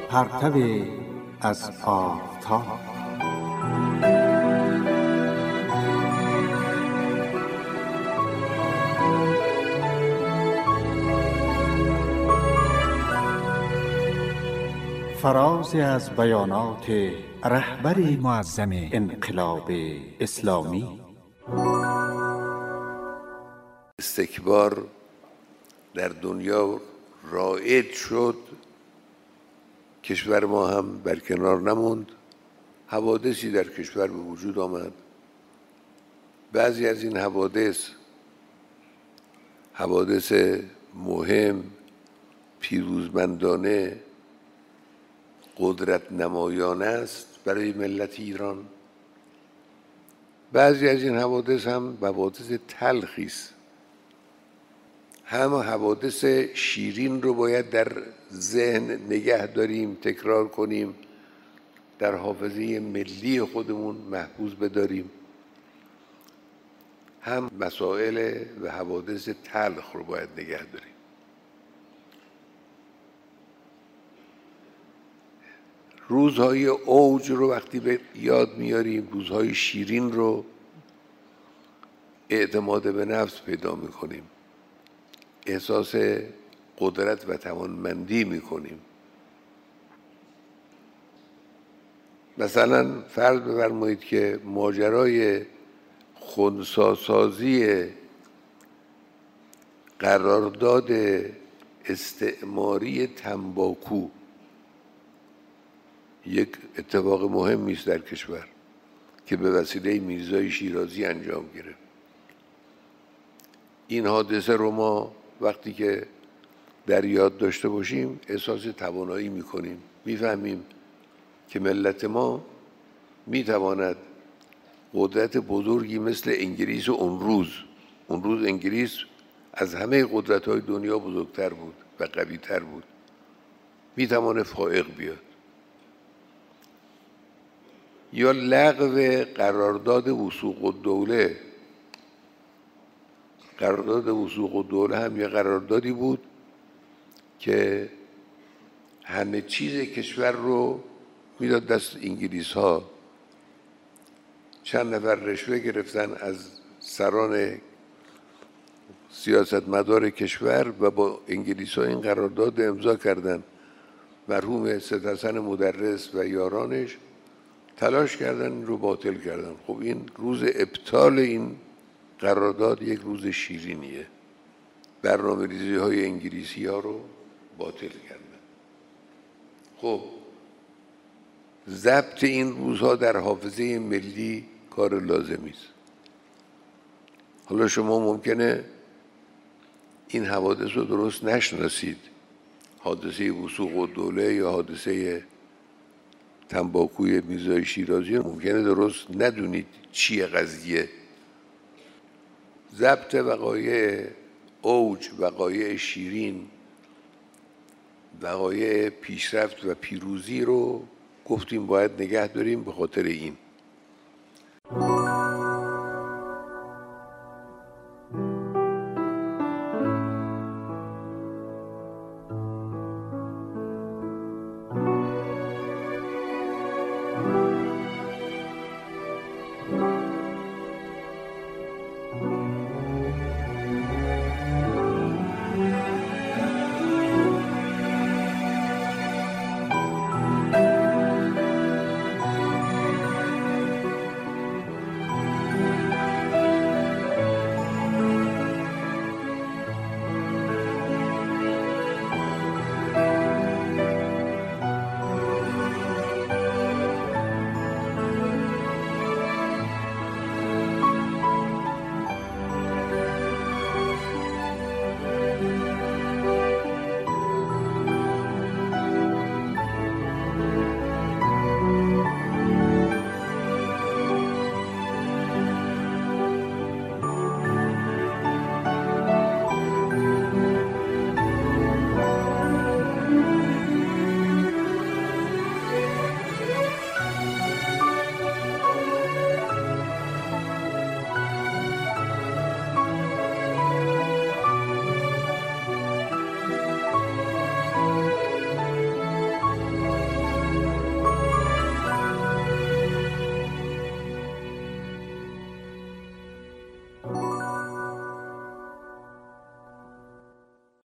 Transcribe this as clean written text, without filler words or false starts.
پرتو از آفتاب. فرازی از بیانات رهبر معظم انقلاب اسلامی. استکبار در دنیا رایج شد، کشور ما هم برکنار نموند، حوادثی در کشور به وجود آمد. بعضی از این حوادث مهم، پیروزمندانه، قدرت نمایانه است برای ملت ایران. بعضی از این حوادث هم حوادث تلخی است. هم حوادث شیرین رو باید در ذهن نگه داریم، تکرار کنیم، در حافظه ملی خودمون محفوظ بداریم، هم مسائل و حوادث تلخ رو باید نگه داریم. روزهای اوج رو وقتی به یاد میاریم، روزهای شیرین رو، اعتماد به نفس پیدا میکنیم، احساس قدرت و توانمندی میکنیم. مثلا فرض بفرمایید که ماجرای خنثی‌سازی قرارداد استعماری تنباکو یک اتفاق مهمی است در کشور که به وسیله میرزای شیرازی انجام گرفت. این حادثه رو ما وقتی که در یاد داشته باشیم احساس توانایی میکنیم، میفهمیم که ملت ما میتواند قدرت بزرگی مثل انگلیس اون روز انگلیس از همه قدرت‌های دنیا بزرگتر بود و قوی‌تر بود، میتواند فائق بیاد. یا لغو قرارداد وثوق الدوله. قرارداد وثوق الدوله هم یه قراردادی بود که همه چیز کشور رو میداد دست انگلیس ها. چند نفر رشوه گرفتن از سران سیاستمدار کشور و با انگلیس ها این قرارداد امضا کردن. مرحوم سیدحسن مدرس و یارانش تلاش کردن این رو باطل کردن. خب این روز ابطال این قرارداد یک روز شیرینیه. برنامه‌ریزی های انگلیسی ها رو باطل کردن. خب ضبط این روزها در حافظه ملی کار لازمی است. حالا شما ممکنه این حوادث رو درست نشناسید، حادثه وثوق الدوله یا حادثه تنباکوی میرزای شیرازی ممکنه درست ندونید چیه قضیه. ضبط وقایع اوج، وقایع شیرین، وقایع پیشرفت و پیروزی رو گفتیم باید نگه داریم. به خاطر این